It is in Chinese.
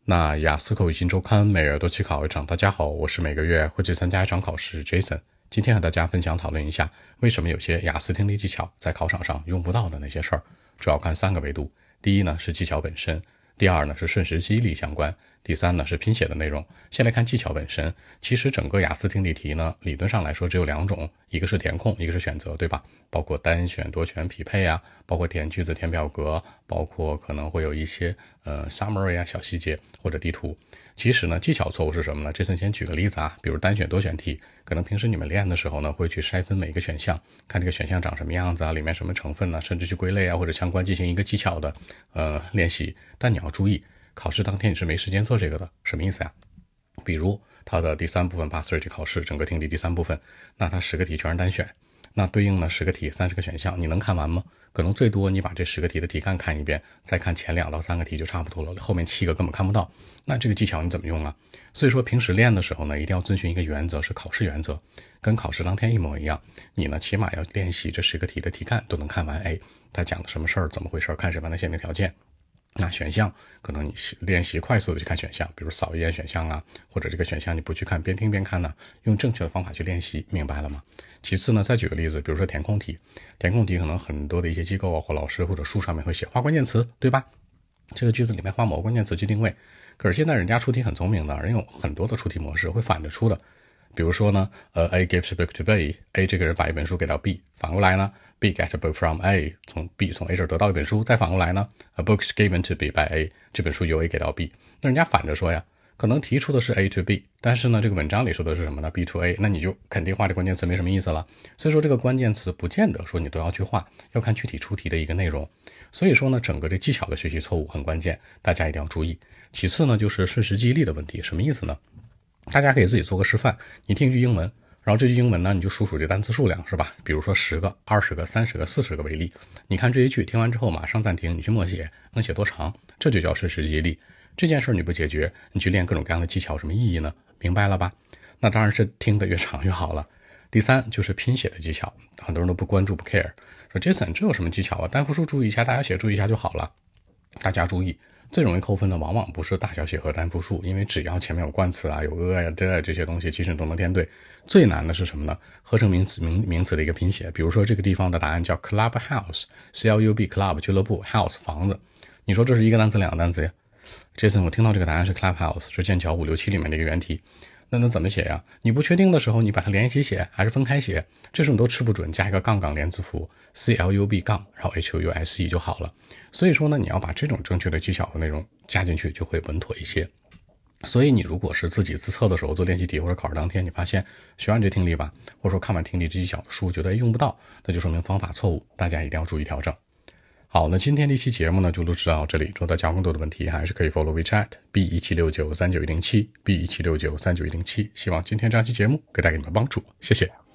那雅思口语新周刊每月都去考一场。大家好，我是每个月会去参加一场考试 Jason。今天和大家分享讨论一下，为什么有些雅思听力技巧在考场上用不到的那些事儿。主要看3个维度。第一呢是技巧本身，第二呢是瞬时记忆力相关，第三呢是拼写的内容。先来看技巧本身。其实整个雅思听力题呢，理论上来说只有2种，一个是填空，一个是选择，对吧？包括单选、多选、匹配啊，包括填句子、填表格，包括可能会有一些summary 啊、小细节或者地图。其实呢，技巧错误是什么呢？这次先举个例子啊，比如单选多选题，可能平时你们练的时候呢，会去筛分每个选项，看这个选项长什么样子啊，里面什么成分呢，甚至去归类啊，或者相关进行一个技巧的练习。但你要注意，考试当天你是没时间做这个的。什么意思呀？比如它的第3部分 Pass Rate 考试，整个听力第3部分，那它10个题全是单选，那对应呢10个题30个选项，你能看完吗？可能最多你把这10个题的题干看一遍，再看前2到3个题就差不多了，后面7个根本看不到。那这个技巧你怎么用啊？所以说平时练的时候呢，一定要遵循一个原则，是考试原则，跟考试当天一模一样。你呢起码要练习这10个题的题干都能看完，它讲的什么事儿，怎么回事，看什么样的限定条件。那选项可能你练习快速的去看选项，比如扫一眼选项啊，或者这个选项你不去看，边听边看呢，用正确的方法去练习，明白了吗？其次呢，再举个例子，比如说填空题，填空题可能很多的一些机构啊或老师或者书上面会写画关键词，对吧？这个句子里面画某个关键词去定位。可是现在人家出题很聪明的，人有很多的出题模式会反着出的。比如说呢A gives a book to B，A 这个人把一本书给到 B， 反过来呢 B get a book from A， 从 A 这儿得到一本书，再反过来呢 A book is given to B by A， 这本书由 A 给到 B。 那人家反着说呀，可能提出的是 A to B， 但是呢这个文章里说的是什么呢？ B to A， 那你就肯定画这关键词没什么意思了。所以说这个关键词不见得说你都要去画，要看具体出题的一个内容。所以说呢，整个这技巧的学习错误很关键，大家一定要注意。其次呢就是瞬时记忆力的问题。什么意思呢？大家可以自己做个示范，你听一句英文，然后这句英文呢你就数数这单词数量，是吧？比如说10个、20个、30个、40个为例，你看这一句听完之后马上暂停，你去默写，能写多长？这就叫瞬时记忆力。这件事你不解决，你去练各种各样的技巧有什么意义呢？明白了吧？那当然是听得越长越好了。第3就是拼写的技巧，很多人都不关注不 care， 说 Jason 这有什么技巧啊？单复数注意一下，大小写注意一下就好了。大家注意，最容易扣分的往往不是大小写和单复数，因为只要前面有冠词啊，有呀这些东西其实都能填对。最难的是什么呢？合成名词的一个拼写。比如说这个地方的答案叫 Clubhouse， CLUB Club 俱乐部， House 房子，你说这是一个单词2个单词呀？Jason 我听到这个答案是 Clubhouse， 是剑桥567里面的一个原题，那怎么写呀？你不确定的时候，你把它连一起写还是分开写，这时候你都吃不准，加一个杠杠连字符 CLUB 杠，然后 HOUSE 就好了。所以说呢，你要把这种正确的技巧和内容加进去，就会稳妥一些。所以你如果是自己自测的时候做练习题，或者考试当天你发现学完这听力吧，或者说看完听力这技巧的书觉得用不到，那就说明方法错误，大家一定要注意调整。好，那今天这期节目呢就录制到这里。如果大家有更多的问题，还是可以 follow WeChat B176939107107 B176939107107。希望今天这期节目可以带给你们帮助，谢谢。